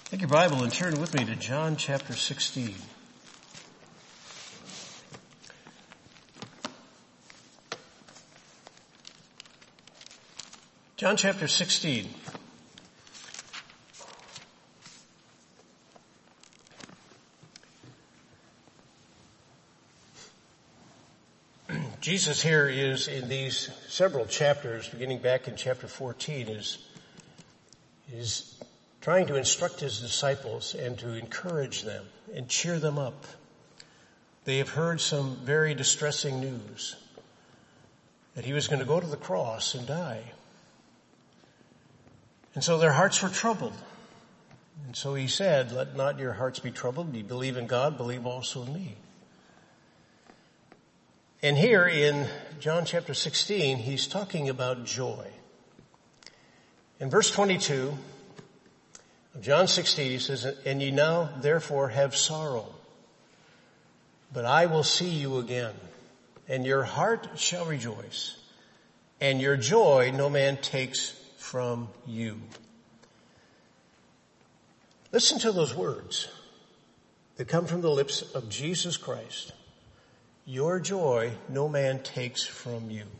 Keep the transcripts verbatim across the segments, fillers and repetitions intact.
Take your Bible and turn with me to John chapter sixteen. John chapter sixteen. Jesus here is in these several chapters, beginning back in chapter fourteen, is, is trying to instruct his disciples and to encourage them and cheer them up. They have heard some very distressing news that he was going to go to the cross and die. And so their hearts were troubled. And so he said, "Let not your hearts be troubled. You believe in God, believe also in me." And here in John chapter sixteen, he's talking about joy. In verse twenty-two of John sixteen, he says, "And ye now therefore have sorrow, but I will see you again, and your heart shall rejoice, and your joy no man takes from you." Listen to those words that come from the lips of Jesus Christ. Your joy no man takes from you.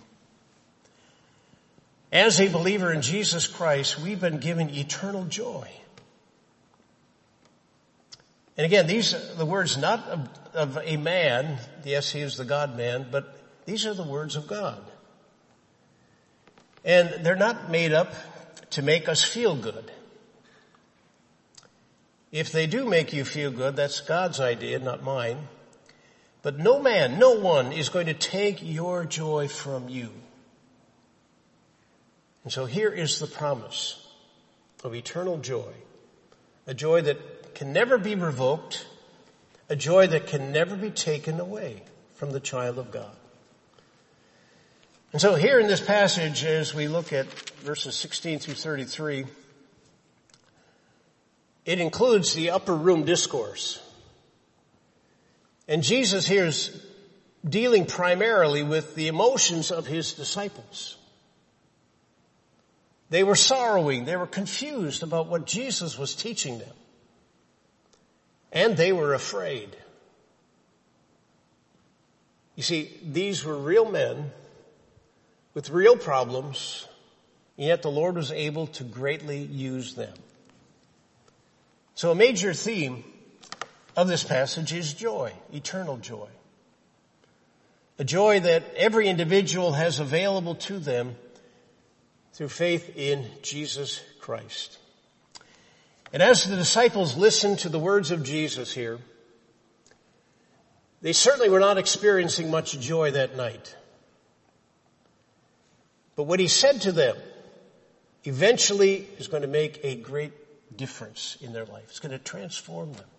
As a believer in Jesus Christ, we've been given eternal joy. And again, these are the words not of, of a man. Yes, he is the God-man, but these are the words of God. And they're not made up to make us feel good. If they do make you feel good, that's God's idea, not mine. But no man, no one is going to take your joy from you. And so here is the promise of eternal joy. A joy that can never be revoked. A joy that can never be taken away from the child of God. And so here in this passage, as we look at verses sixteen through thirty-three, it includes the upper room discourse. And Jesus here is dealing primarily with the emotions of his disciples. They were sorrowing. They were confused about what Jesus was teaching them. And they were afraid. You see, these were real men with real problems, and yet the Lord was able to greatly use them. So a major theme of this passage is joy, eternal joy. A joy that every individual has available to them through faith in Jesus Christ. And as the disciples listened to the words of Jesus here, they certainly were not experiencing much joy that night. But what he said to them eventually is going to make a great difference in their life. It's going to transform them.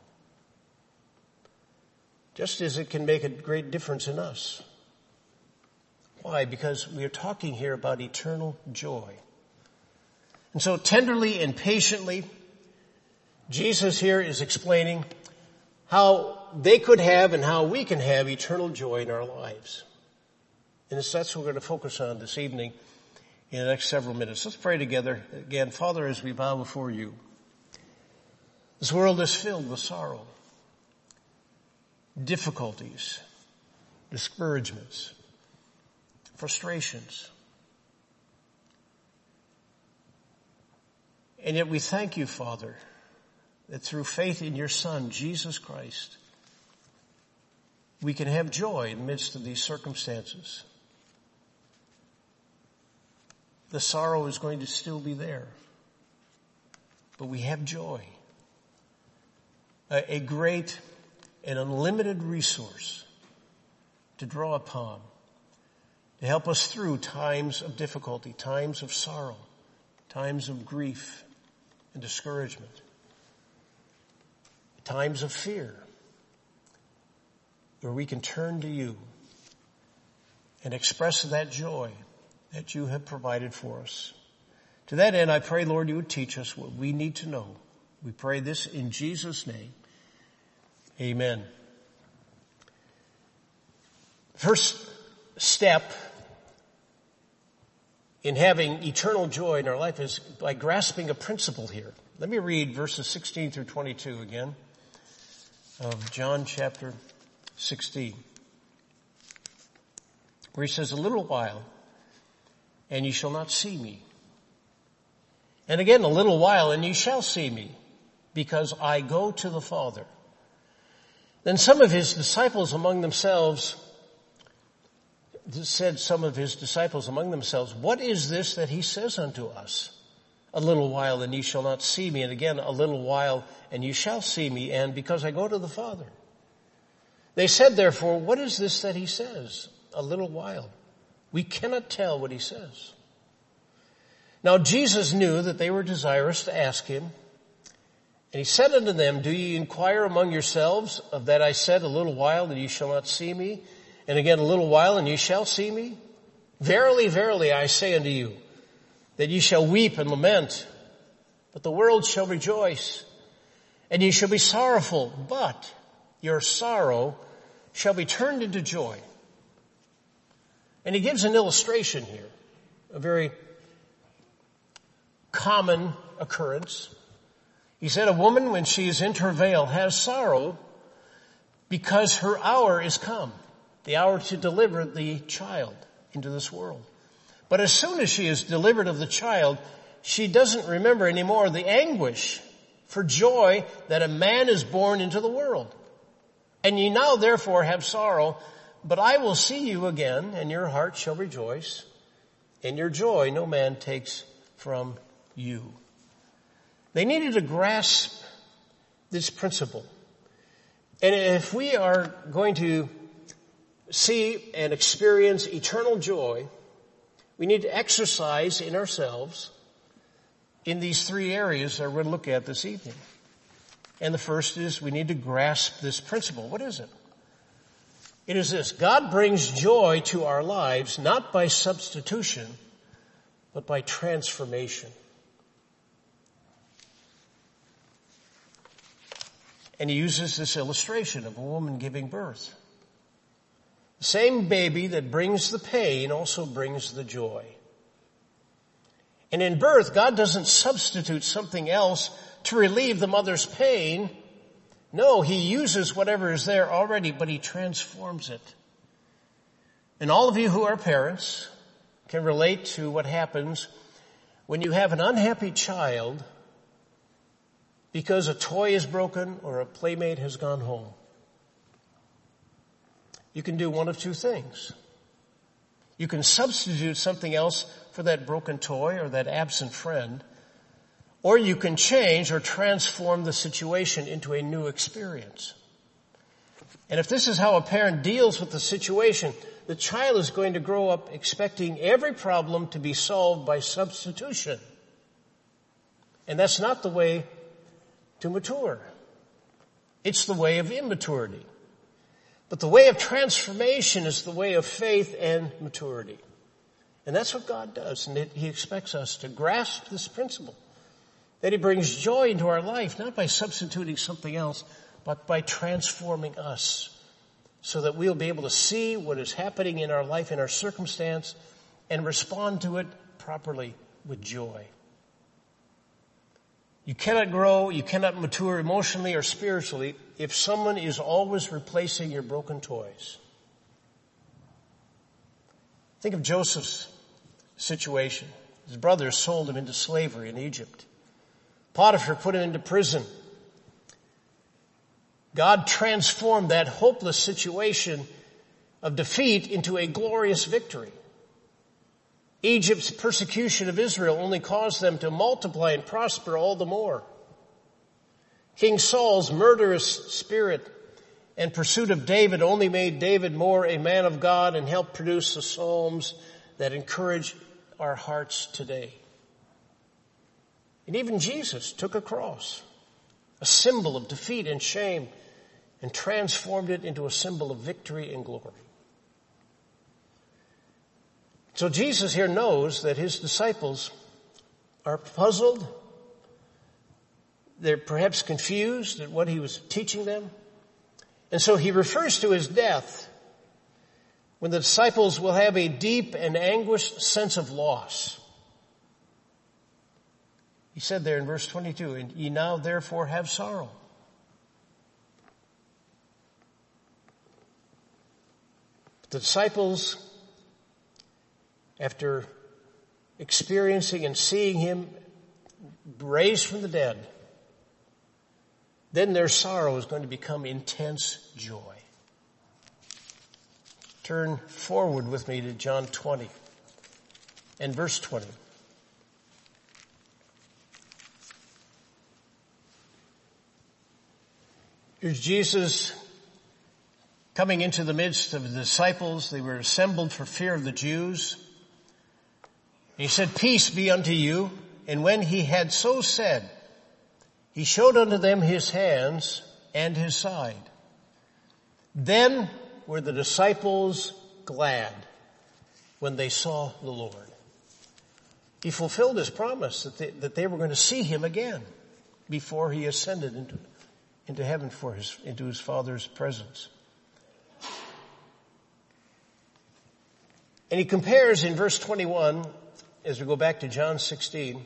Just as it can make a great difference in us. Why? Because we are talking here about eternal joy. And so tenderly and patiently, Jesus here is explaining how they could have and how we can have eternal joy in our lives. And that's what we're going to focus on this evening in the next several minutes. Let's pray together. Again, Father, as we bow before you, this world is filled with sorrow, difficulties, discouragements, frustrations. And yet we thank you, Father, that through faith in your Son, Jesus Christ, we can have joy in the midst of these circumstances. The sorrow is going to still be there, but we have joy. A, a great and unlimited resource to draw upon, to help us through times of difficulty, times of sorrow, times of grief and discouragement, times of fear, where we can turn to you and express that joy that you have provided for us. To that end, I pray, Lord, you would teach us what we need to know. We pray this in Jesus' name. Amen. First step in having eternal joy in our life is by grasping a principle here. Let me read verses sixteen through twenty-two again of John chapter sixteen, where he says, "A little while, and ye shall not see me. And again, a little while, and ye shall see me, because I go to the Father." Then some of his disciples among themselves said some of his disciples among themselves, "What is this that he says unto us? A little while and ye shall not see me, and again a little while and ye shall see me, and because I go to the Father." They said therefore, "What is this that he says? A little while. We cannot tell what he says." Now Jesus knew that they were desirous to ask him, and he said unto them, "Do ye inquire among yourselves of that I said, a little while and ye shall not see me, and again a little while and ye shall see me? Verily, verily, I say unto you, that ye shall weep and lament, but the world shall rejoice. And ye shall be sorrowful, but your sorrow shall be turned into joy." And he gives an illustration here, a very common occurrence. He said, "A woman, when she is in travail, has sorrow because her hour is come, the hour to deliver the child into this world. But as soon as she is delivered of the child, she doesn't remember anymore the anguish for joy that a man is born into the world. And ye now therefore have sorrow, but I will see you again, and your heart shall rejoice, and your joy no man takes from you." They needed to grasp this principle. And if we are going to see and experience eternal joy, we need to exercise in ourselves in these three areas that we're going to look at this evening. And the first is we need to grasp this principle. What is it? It is this: God brings joy to our lives not by substitution, but by transformation. And he uses this illustration of a woman giving birth. The same baby that brings the pain also brings the joy. And in birth, God doesn't substitute something else to relieve the mother's pain. No, he uses whatever is there already, but he transforms it. And all of you who are parents can relate to what happens when you have an unhappy child because a toy is broken or a playmate has gone home. You can do one of two things. You can substitute something else for that broken toy or that absent friend, or you can change or transform the situation into a new experience. And if this is how a parent deals with the situation, the child is going to grow up expecting every problem to be solved by substitution. And that's not the way to mature. It's the way of immaturity. But the way of transformation is the way of faith and maturity. And that's what God does. And it, he expects us to grasp this principle, that he brings joy into our life, not by substituting something else, but by transforming us so that we'll be able to see what is happening in our life, in our circumstance, and respond to it properly with joy. You cannot grow, you cannot mature emotionally or spiritually if someone is always replacing your broken toys. Think of Joseph's situation. His brothers sold him into slavery in Egypt. Potiphar put him into prison. God transformed that hopeless situation of defeat into a glorious victory. Egypt's persecution of Israel only caused them to multiply and prosper all the more. King Saul's murderous spirit and pursuit of David only made David more a man of God and helped produce the Psalms that encourage our hearts today. And even Jesus took a cross, a symbol of defeat and shame, and transformed it into a symbol of victory and glory. So Jesus here knows that his disciples are puzzled. They're perhaps confused at what he was teaching them. And so he refers to his death when the disciples will have a deep and anguished sense of loss. He said there in verse twenty-two, and ye now therefore have sorrow. The disciples, after experiencing and seeing him raised from the dead, then their sorrow is going to become intense joy. Turn forward with me to John twenty and verse twenty. Here's Jesus coming into the midst of the disciples. They were assembled for fear of the Jews. He said, peace be unto you. And when he had so said, he showed unto them his hands and his side. Then were the disciples glad when they saw the Lord. He fulfilled his promise that they, that they were going to see him again before he ascended into, into heaven for his, into his Father's presence. And he compares in verse twenty-one, as we go back to John sixteen,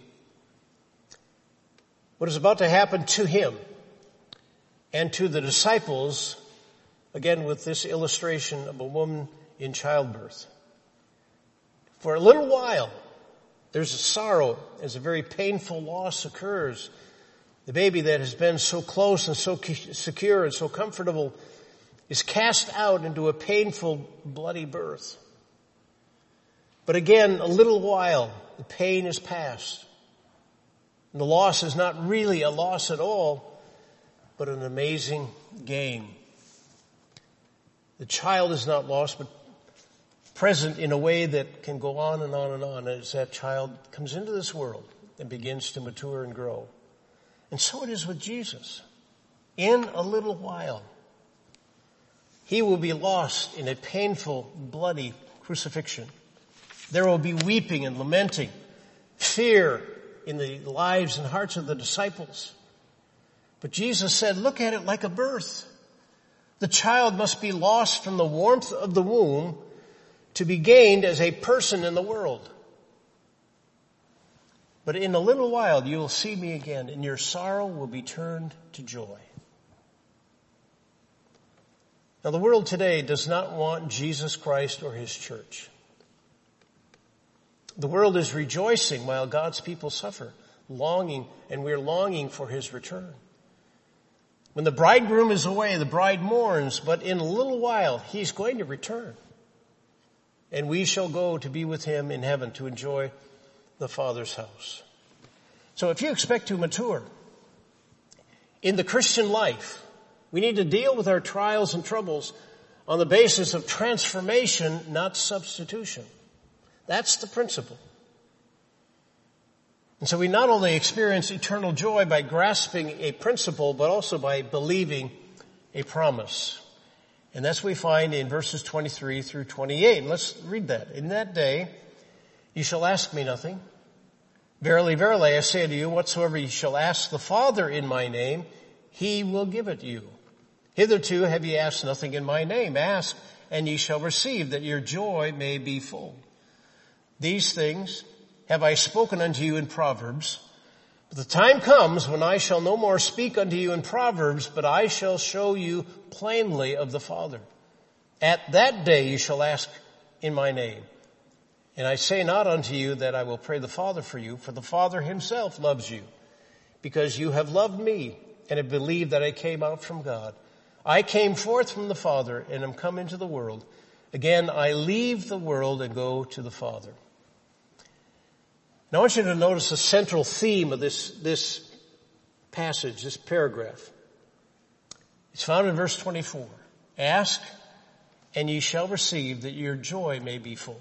what is about to happen to him and to the disciples, again with this illustration of a woman in childbirth. For a little while, there's a sorrow as a very painful loss occurs. The baby that has been so close and so secure and so comfortable is cast out into a painful, bloody birth. But again, a little while, the pain is past. And the loss is not really a loss at all, but an amazing gain. The child is not lost, but present in a way that can go on and on and on as that child comes into this world and begins to mature and grow. And so it is with Jesus. In a little while, he will be lost in a painful, bloody crucifixion. There will be weeping and lamenting, fear in the lives and hearts of the disciples. But Jesus said, look at it like a birth. The child must be lost from the warmth of the womb to be gained as a person in the world. But in a little while you will see me again, and your sorrow will be turned to joy. Now the world today does not want Jesus Christ or his church. The world is rejoicing while God's people suffer, longing, and we're longing for his return. When the bridegroom is away, the bride mourns, but in a little while he's going to return. And we shall go to be with him in heaven to enjoy the Father's house. So if you expect to mature in the Christian life, we need to deal with our trials and troubles on the basis of transformation, not substitution. That's the principle. And so we not only experience eternal joy by grasping a principle, but also by believing a promise. And that's what we find in verses twenty-three through twenty-eight. And let's read that. In that day, you shall ask me nothing. Verily, verily, I say unto you, whatsoever you shall ask the Father in my name, he will give it you. Hitherto have ye asked nothing in my name. Ask, and ye shall receive, that your joy may be full. These things have I spoken unto you in Proverbs. But the time comes when I shall no more speak unto you in Proverbs, but I shall show you plainly of the Father. At that day you shall ask in my name. And I say not unto you that I will pray the Father for you, for the Father himself loves you, because you have loved me and have believed that I came out from God. I came forth from the Father and am come into the world. Again, I leave the world and go to the Father. Now I want you to notice the central theme of this, this passage, this paragraph. It's found in verse twenty-four. Ask, and ye shall receive, that your joy may be full.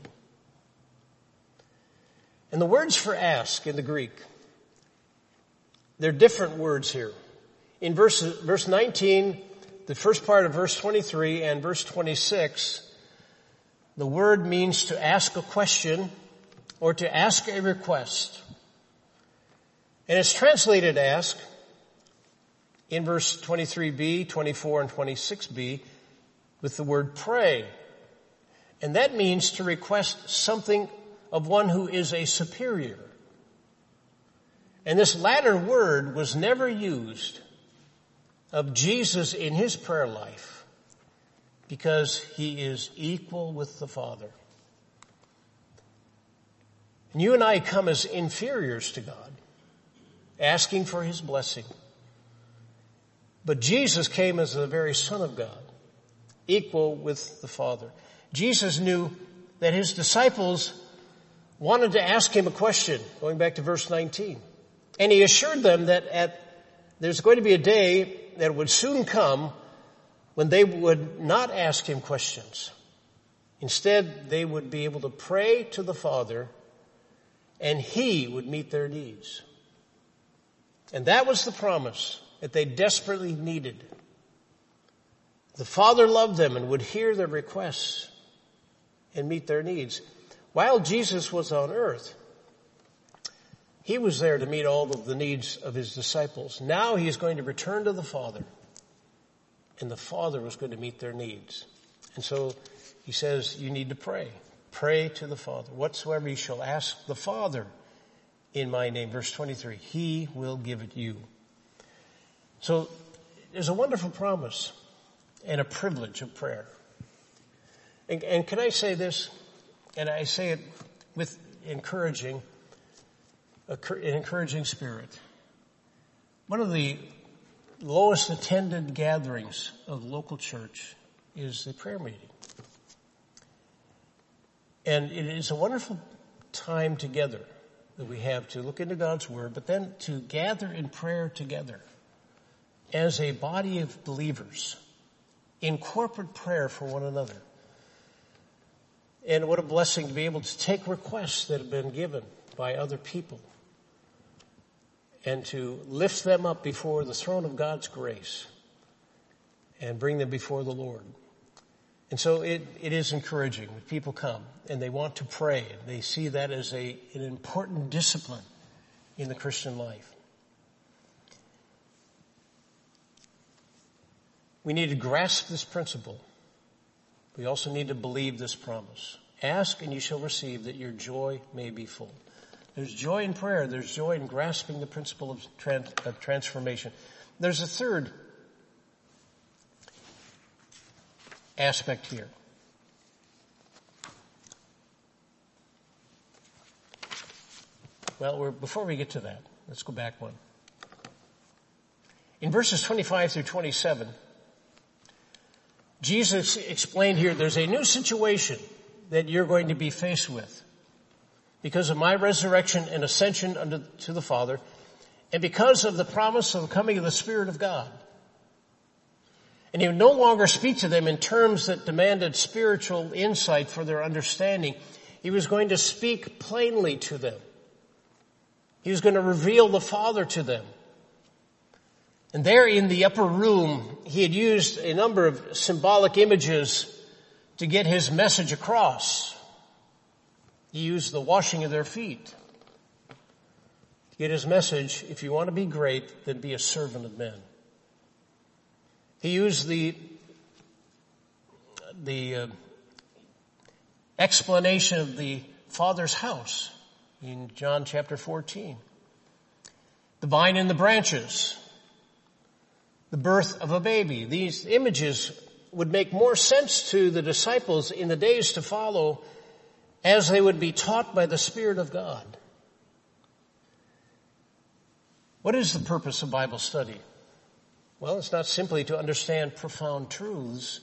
And the words for ask in the Greek, they're different words here. In verse, verse nineteen, the first part of verse twenty-three and verse twenty-six, the word means to ask a question or to ask a request. And it's translated ask in verse twenty-three b, twenty-four, and twenty-six b with the word pray. And that means to request something of one who is a superior. And this latter word was never used of Jesus in his prayer life because he is equal with the Father. And you and I come as inferiors to God, asking for his blessing. But Jesus came as the very Son of God, equal with the Father. Jesus knew that his disciples wanted to ask him a question, going back to verse nineteen. And he assured them that at, there's going to be a day that would soon come when they would not ask him questions. Instead, they would be able to pray to the Father, and he would meet their needs. And that was the promise that they desperately needed. The Father loved them and would hear their requests and meet their needs. While Jesus was on earth, he was there to meet all of the needs of his disciples. Now he is going to return to the Father, and the Father was going to meet their needs. And so he says, you need to pray. Pray to the Father. Whatsoever you shall ask the Father in my name. Verse twenty-three, he will give it you. So there's a wonderful promise and a privilege of prayer. And, and can I say this? And I say it with encouraging, an encouraging spirit. One of the lowest attended gatherings of the local church is the prayer meeting. And it is a wonderful time together that we have to look into God's Word, but then to gather in prayer together as a body of believers in corporate prayer for one another. And what a blessing to be able to take requests that have been given by other people and to lift them up before the throne of God's grace and bring them before the Lord. And so it, it is encouraging when people come and they want to pray, and they see that as a, an important discipline in the Christian life. We need to grasp this principle. We also need to believe this promise. Ask and you shall receive, that your joy may be full. There's joy in prayer. There's joy in grasping the principle of, trans- of transformation. There's a third aspect here. Well, we're, before we get to that, let's go back one. In verses twenty-five through twenty-seven, Jesus explained here there's a new situation that you're going to be faced with because of my resurrection and ascension unto to the Father, and because of the promise of the coming of the Spirit of God. And he would no longer speak to them in terms that demanded spiritual insight for their understanding. He was going to speak plainly to them. He was going to reveal the Father to them. And there in the upper room, he had used a number of symbolic images to get his message across. He used the washing of their feet to get his message. If you want to be great, then be a servant of men. He used the, the uh, explanation of the Father's house in John chapter fourteen. The vine and the branches. The birth of a baby. These images would make more sense to the disciples in the days to follow as they would be taught by the Spirit of God. What is the purpose of Bible study? Well, it's not simply to understand profound truths.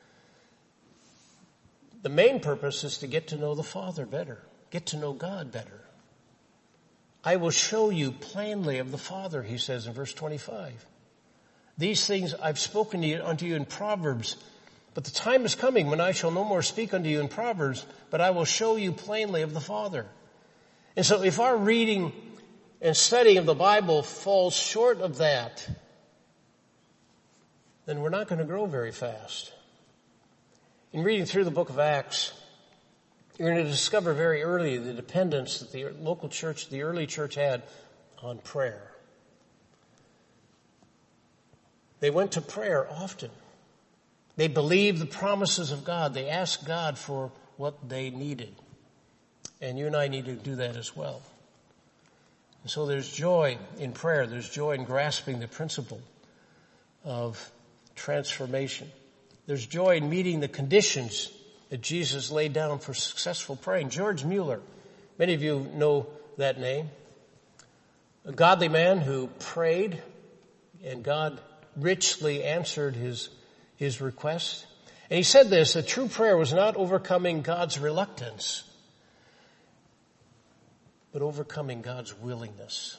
The main purpose is to get to know the Father better, get to know God better. I will show you plainly of the Father, he says in verse twenty-five. These things I've spoken to you, unto you in Proverbs, but the time is coming when I shall no more speak unto you in Proverbs, but I will show you plainly of the Father. And so if our reading and studying of the Bible falls short of that, then we're not going to grow very fast. In reading through the book of Acts, you're going to discover very early the dependence that the local church, the early church had on prayer. They went to prayer often. They believed the promises of God. They asked God for what they needed. And you and I need to do that as well. And so there's joy in prayer. There's joy in grasping the principle of transformation. There's joy in meeting the conditions that Jesus laid down for successful praying. George Mueller, many of you know that name. A godly man who prayed and God richly answered his, his request. And he said this, that true prayer was not overcoming God's reluctance, but overcoming God's willingness.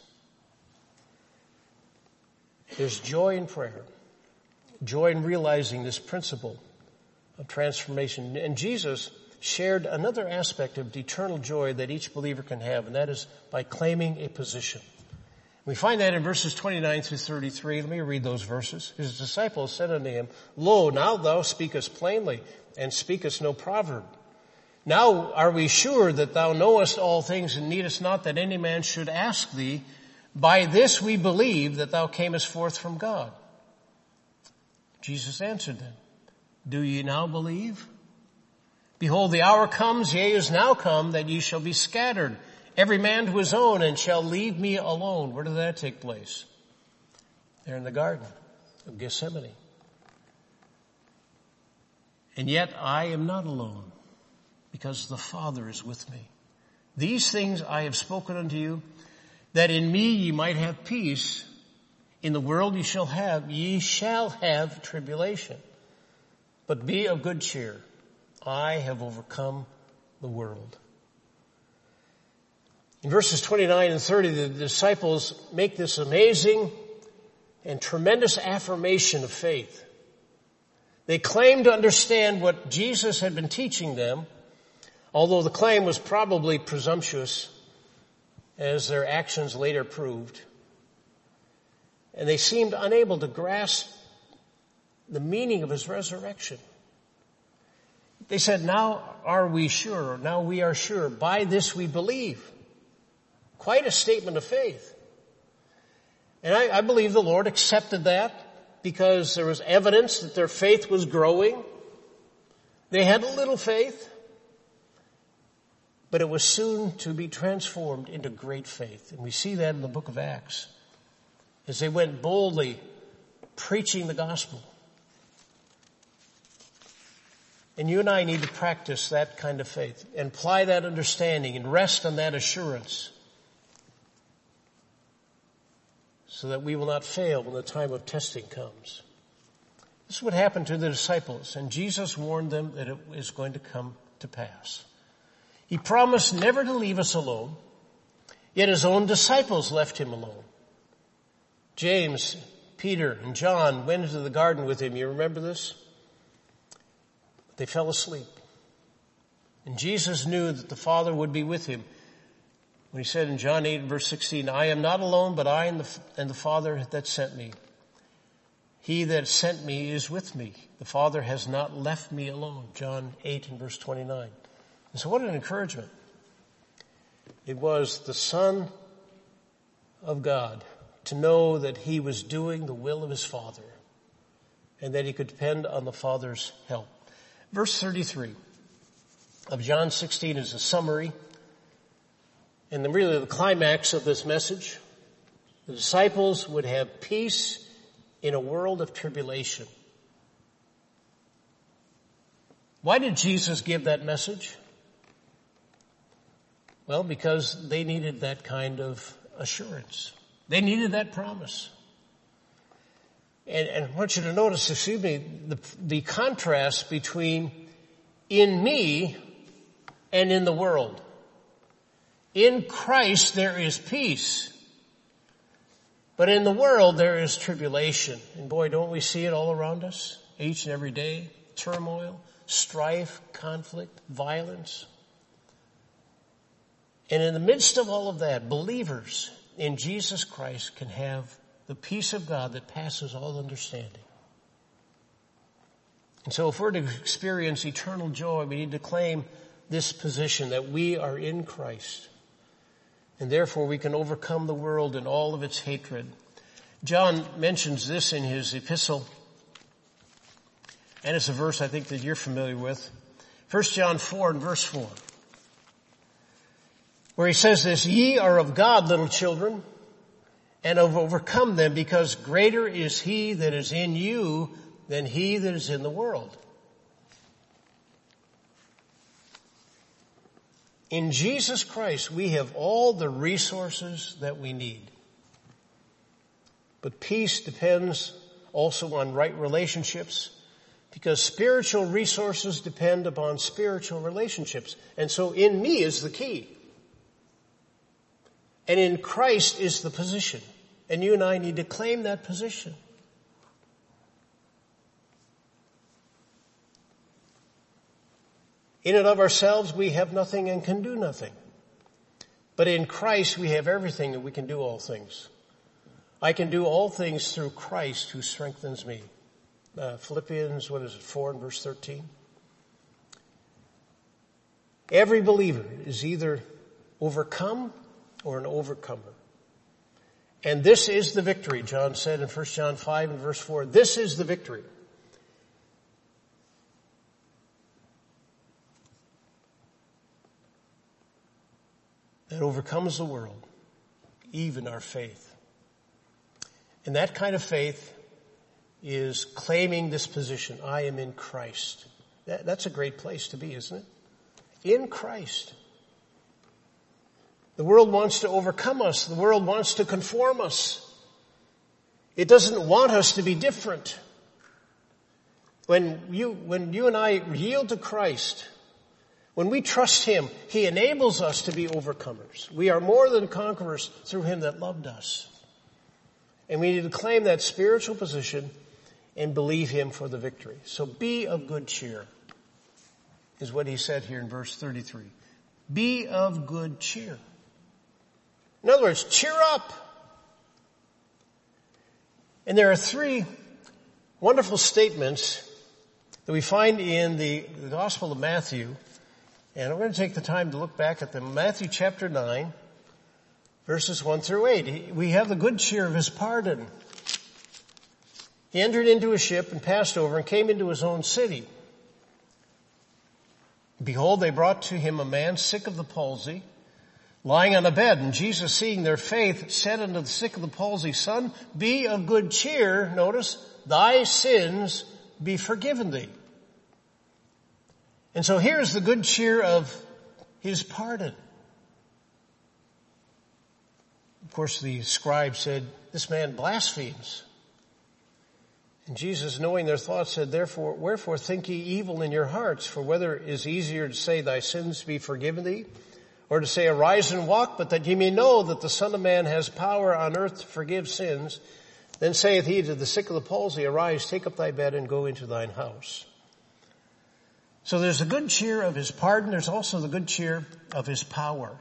There's joy in prayer, joy in realizing this principle of transformation. And Jesus shared another aspect of eternal joy that each believer can have, and that is by claiming a position. We find that in verses twenty-nine through thirty-three. Let me read those verses. His disciples said unto him, Lo, now thou speakest plainly, and speakest no proverb. Now are we sure that thou knowest all things, and needest not that any man should ask thee. By this we believe that thou camest forth from God. Jesus answered them, Do ye now believe? Behold, the hour comes, yea, is now come, that ye shall be scattered, every man to his own, and shall leave me alone. Where did that take place? There in the Garden of Gethsemane. And yet I am not alone, because the Father is with me. These things I have spoken unto you, that in me ye might have peace. In the world ye shall have, ye shall have tribulation. But be of good cheer. I have overcome the world. In verses twenty-nine and thirty, the disciples make this amazing and tremendous affirmation of faith. They claim to understand what Jesus had been teaching them, although the claim was probably presumptuous, as their actions later proved. And they seemed unable to grasp the meaning of his resurrection. They said, now are we sure, now we are sure, by this we believe. Quite a statement of faith. And I, I believe the Lord accepted that because there was evidence that their faith was growing. They had a little faith, but it was soon to be transformed into great faith. And we see that in the book of Acts, as they went boldly preaching the gospel. And you and I need to practice that kind of faith and apply that understanding and rest on that assurance, so that we will not fail when the time of testing comes. This is what happened to the disciples, and Jesus warned them that it is going to come to pass. He promised never to leave us alone, yet his own disciples left him alone. James, Peter, and John went into the garden with him. You remember this? They fell asleep. And Jesus knew that the Father would be with him. When he said in John eight verse sixteen, I am not alone, but I and the, and the Father that sent me. He that sent me is with me. The Father has not left me alone. John eight and verse twenty-nine. And so what an encouragement. It was the Son of God to know that he was doing the will of his Father and that he could depend on the Father's help. Verse thirty-three of John sixteen is a summary and then really the climax of this message. The disciples would have peace in a world of tribulation. Why did Jesus give that message? Well, because they needed that kind of assurance. They needed that promise. And, and I want you to notice, excuse me, the, the contrast between in me and in the world. In Christ there is peace, but in the world there is tribulation. And boy, don't we see it all around us each and every day? Turmoil, strife, conflict, violence. And in the midst of all of that, believers in Jesus Christ can have the peace of God that passes all understanding. And so if we're to experience eternal joy, we need to claim this position that we are in Christ. And therefore we can overcome the world and all of its hatred. John mentions this in his epistle. And it's a verse I think that you're familiar with. First John four and verse four. Where he says this, ye are of God, little children, and have overcome them, because greater is he that is in you than he that is in the world. In Jesus Christ, we have all the resources that we need. But peace depends also on right relationships, because spiritual resources depend upon spiritual relationships. And so in me is the key. And in Christ is the position. And you and I need to claim that position. In and of ourselves, we have nothing and can do nothing. But in Christ, we have everything and we can do all things. I can do all things through Christ who strengthens me. Uh, Philippians, what is it, four and verse thirteen? Every believer is either overcome or an overcomer. And this is the victory, John said in First John five and verse four. This is the victory. That overcomes the world, even our faith. And that kind of faith is claiming this position. I am in Christ. That, that's a great place to be, isn't it? In Christ. The world wants to overcome us. The world wants to conform us. It doesn't want us to be different. When you, when you and I yield to Christ, when we trust Him, He enables us to be overcomers. We are more than conquerors through Him that loved us. And we need to claim that spiritual position and believe Him for the victory. So be of good cheer, is what He said here in verse thirty-three. Be of good cheer. In other words, cheer up. And there are three wonderful statements that we find in the, the Gospel of Matthew. And I'm going to take the time to look back at them. Matthew chapter nine, verses one through eight. We have the good cheer of His pardon. He entered into a ship and passed over and came into His own city. Behold, they brought to Him a man sick of the palsy, lying on a bed. And Jesus, seeing their faith, said unto the sick of the palsy, Son, be of good cheer. Notice, thy sins be forgiven thee. And so here's the good cheer of His pardon. Of course, the scribe said, this man blasphemes. And Jesus, knowing their thoughts, said, Therefore, wherefore think ye evil in your hearts? For whether it is easier to say, thy sins be forgiven thee, or to say, arise and walk, but that ye may know that the Son of Man has power on earth to forgive sins, then saith he to the sick of the palsy, Arise, take up thy bed, and go into thine house. So there's the good cheer of His pardon. There's also the good cheer of His power.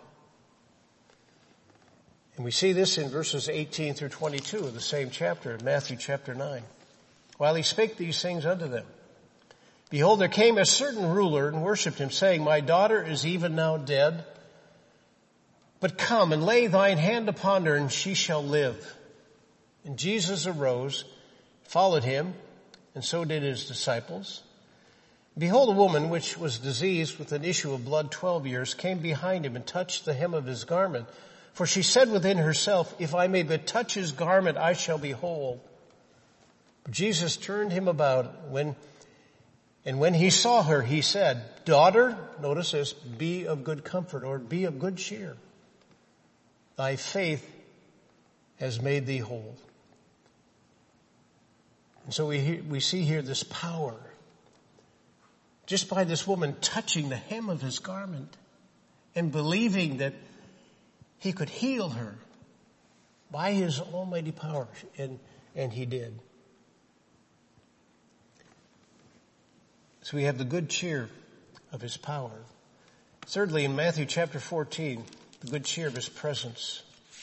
And we see this in verses eighteen through twenty-two of the same chapter, Matthew chapter nine. While He spake these things unto them, behold, there came a certain ruler and worshipped Him, saying, My daughter is even now dead, but come and lay thine hand upon her, and she shall live. And Jesus arose, followed Him, and so did His disciples. Behold, a woman which was diseased with an issue of blood twelve years came behind Him and touched the hem of His garment. For she said within herself, If I may but touch His garment, I shall be whole. But Jesus turned him about, when, and when He saw her, He said, Daughter, notice this, be of good comfort, or be of good cheer. Thy faith has made thee whole. And so we, we see here this power, just by this woman touching the hem of His garment and believing that He could heal her by His almighty power. And, and He did. So we have the good cheer of His power. Thirdly, in Matthew chapter fourteen, the good cheer of His presence.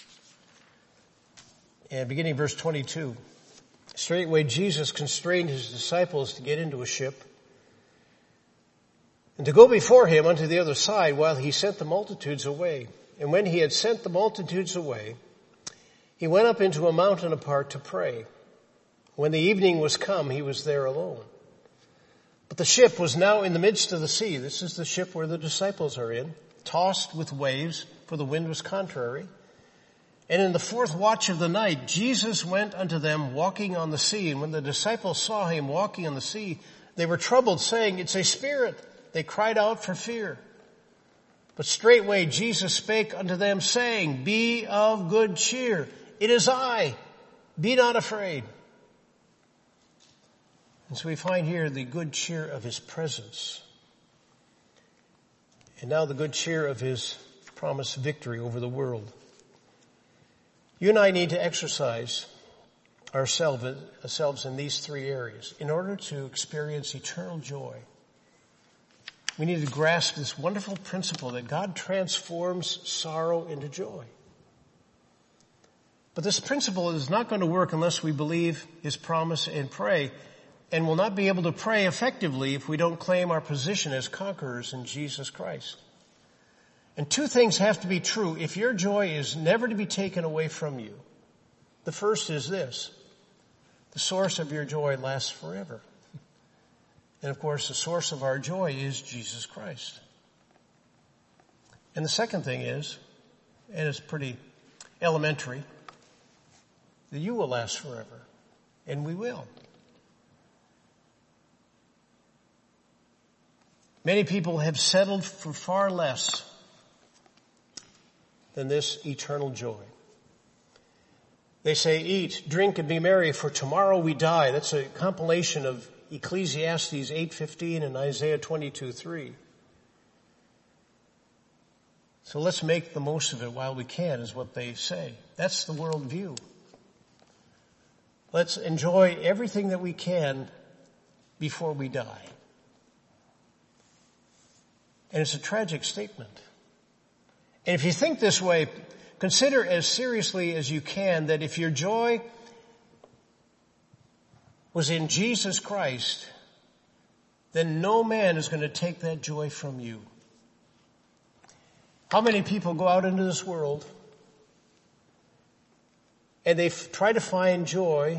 And beginning verse twenty-two, straightway Jesus constrained His disciples to get into a ship and to go before Him unto the other side while He sent the multitudes away. And when He had sent the multitudes away, He went up into a mountain apart to pray. When the evening was come, He was there alone. But the ship was now in the midst of the sea. This is the ship where the disciples are in, tossed with waves, for the wind was contrary. And in the fourth watch of the night, Jesus went unto them walking on the sea. And when the disciples saw him walking on the sea, they were troubled, saying, It's a spirit. They cried out for fear. But straightway Jesus spake unto them, saying, Be of good cheer. It is I. Be not afraid. And so we find here the good cheer of his presence. And now the good cheer of his promised victory over the world. You and I need to exercise ourselves in these three areas in order to experience eternal joy. We need to grasp this wonderful principle that God transforms sorrow into joy. But this principle is not going to work unless we believe his promise and pray, and will not be able to pray effectively if we don't claim our position as conquerors in Jesus Christ. And two things have to be true if your joy is never to be taken away from you. The first is this: the source of your joy lasts forever. And of course, the source of our joy is Jesus Christ. And the second thing is, and it's pretty elementary, that you will last forever. And we will. Many people have settled for far less than this eternal joy. They say, eat, drink, and be merry, for tomorrow we die. That's a compilation of Ecclesiastes eight fifteen and Isaiah twenty-two three. So let's make the most of it while we can, is what they say. That's the world view. Let's enjoy everything that we can before we die. And it's a tragic statement. And if you think this way, consider as seriously as you can that if your joy was in Jesus Christ, then no man is going to take that joy from you. How many people go out into this world and they f- try to find joy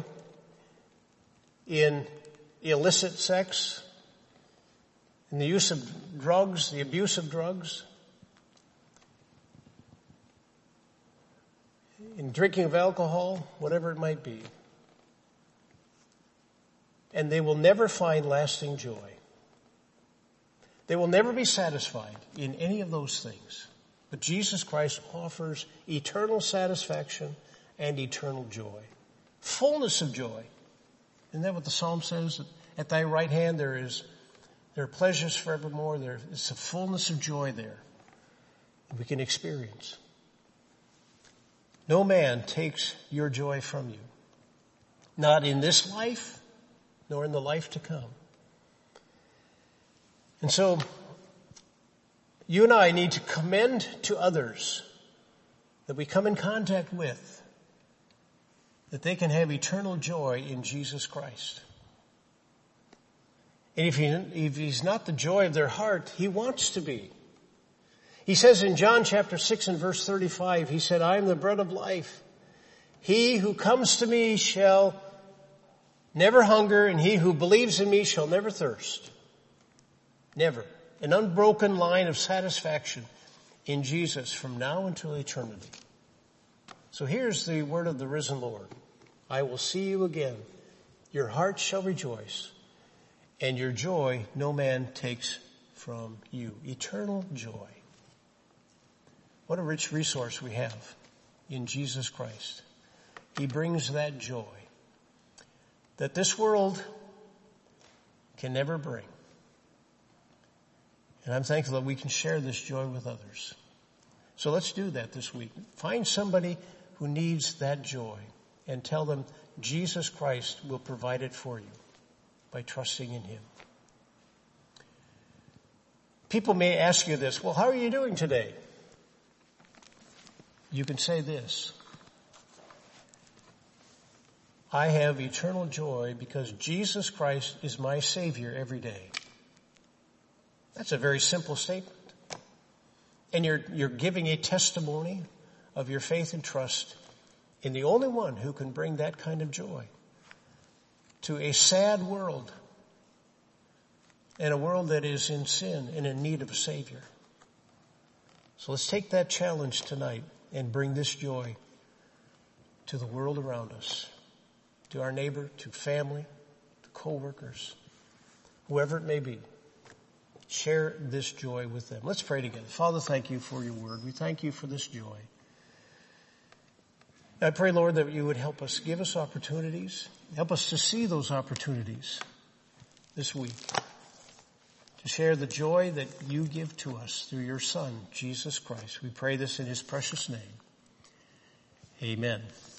in illicit sex, in the use of drugs, the abuse of drugs, in drinking of alcohol, whatever it might be. And they will never find lasting joy. They will never be satisfied in any of those things. But Jesus Christ offers eternal satisfaction and eternal joy. Fullness of joy. Isn't that what the Psalm says? At thy right hand there is, there are pleasures forevermore. There is a fullness of joy there that we can experience. No man takes your joy from you. Not in this life, nor in the life to come. And so, you and I need to commend to others that we come in contact with, that they can have eternal joy in Jesus Christ. And if, he, if he's not the joy of their heart, he wants to be. He says in John chapter six and verse thirty-five, he said, I am the bread of life. He who comes to me shall never hunger, and he who believes in me shall never thirst. Never. An unbroken line of satisfaction in Jesus from now until eternity. So here's the word of the risen Lord. I will see you again. Your heart shall rejoice, and your joy no man takes from you. Eternal joy. What a rich resource we have in Jesus Christ. He brings that joy that this world can never bring. And I'm thankful that we can share this joy with others. So let's do that this week. Find somebody who needs that joy and tell them Jesus Christ will provide it for you by trusting in him. People may ask you this, well, how are you doing today? You can say this: I have eternal joy because Jesus Christ is my Savior every day. That's a very simple statement. And you're, you're giving a testimony of your faith and trust in the only one who can bring that kind of joy to a sad world and a world that is in sin and in need of a Savior. So let's take that challenge tonight and bring this joy to the world around us, to our neighbor, to family, to co-workers, whoever it may be. Share this joy with them. Let's pray together. Father, thank you for your word. We thank you for this joy. I pray, Lord, that you would help us, give us opportunities, help us to see those opportunities this week, to share the joy that you give to us through your Son, Jesus Christ. We pray this in his precious name. Amen.